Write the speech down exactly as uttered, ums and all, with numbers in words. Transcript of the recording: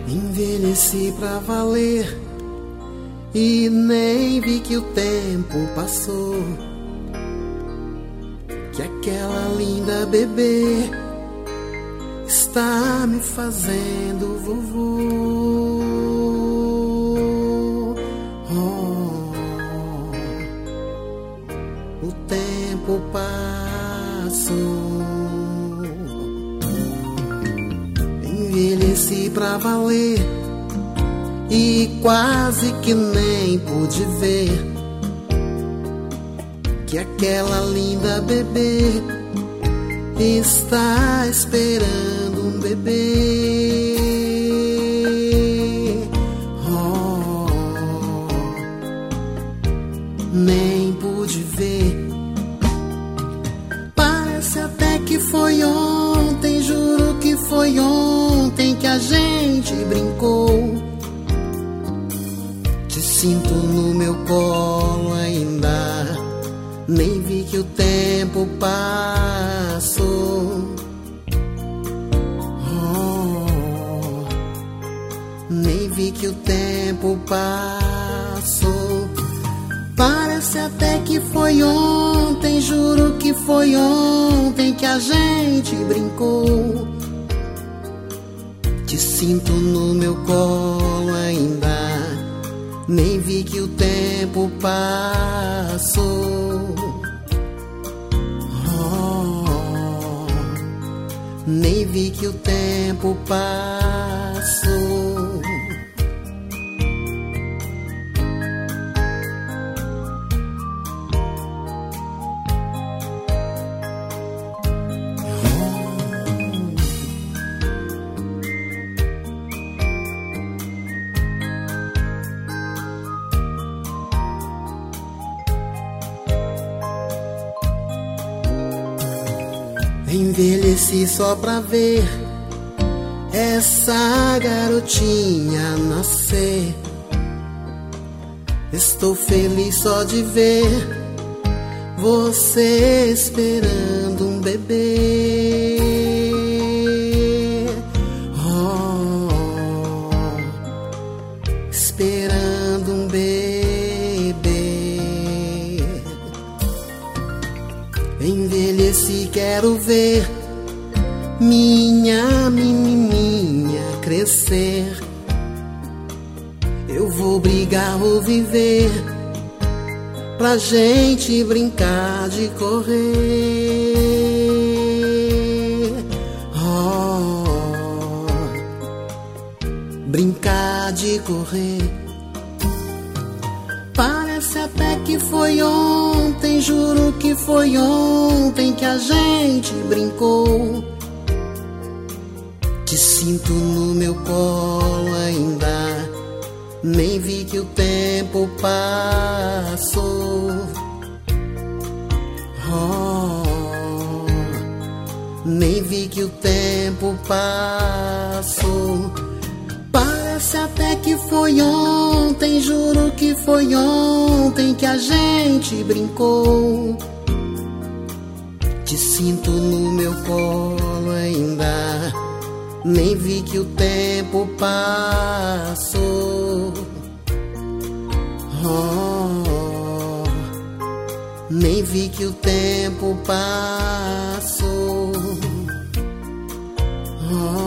Envelheci pra valer e nem vi que o tempo passou, que aquela linda bebê está me fazendo vovô. Oh, o tempo passou. Envelheci pra valer e quase que nem pude ver que aquela linda bebê está esperando um bebê. Oh, nem pude ver. Parece até que foi ontem, juro que foi ontem que a gente brincou. Te sinto no meu colo ainda, nem vi que o tempo passou. Oh, nem vi que o tempo passou. Parece até que foi ontem, juro que foi ontem que a gente brincou. Te sinto no meu colo ainda, nem vi que o tempo passou. Oh, nem vi que o tempo passou. Envelheci só pra ver essa garotinha nascer. Estou feliz só de ver você esperando um bebê. Oh, esperando um bebê. Envelheci, quero ver minha menininha crescer. Eu vou brigar, vou viver pra gente brincar de correr. Oh, brincar de correr. Parece até que foi ontem, juro que foi ontem que a gente brincou. Te sinto no meu colo ainda, nem vi que o tempo passou. Oh, nem vi que o tempo passou. Parece até que foi ontem, juro que foi ontem que a gente brincou. Te sinto no meu colo ainda, nem vi que o tempo passou. Oh, nem vi que o tempo passou. Oh,